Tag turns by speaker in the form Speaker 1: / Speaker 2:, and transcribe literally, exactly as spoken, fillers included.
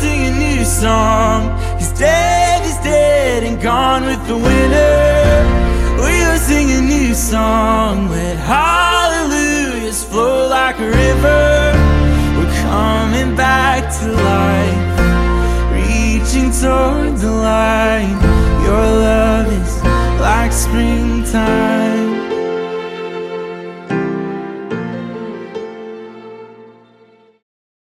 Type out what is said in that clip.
Speaker 1: sing a new song. He's dead, he's dead and gone with the winner. We'll sing a new song. Let hallelujahs flow like a river. We're coming back to life, reaching toward the light. Your love is like springtime.